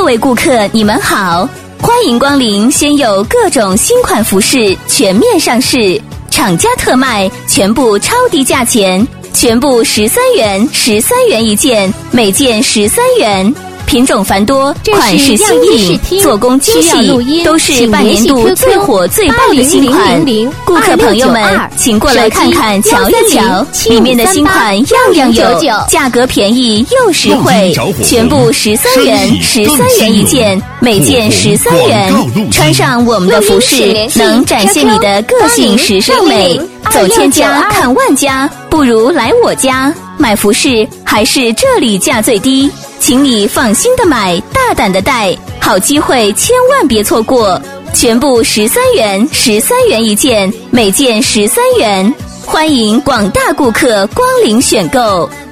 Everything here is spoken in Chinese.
位顾客你们好，欢迎光临现有各种新款服饰全面上市，厂家特卖，全部超低价钱，全部13元，13元一件，每件13元。品种繁多，款式新颖，做工精细，都是半年度最火最爆的新款。顾客朋友们，请过来看看瞧一瞧，里面的新款样样有，价格便宜又实惠，全部13元，13元一件，每件13元。穿上我们的服饰，能展现你的个性时尚美。走千家看万家，不如来我家买服饰，还是这里价最低。请你放心的买，大胆的带，好机会千万别错过，全部13元，13元一件，每件13元，欢迎广大顾客光临选购。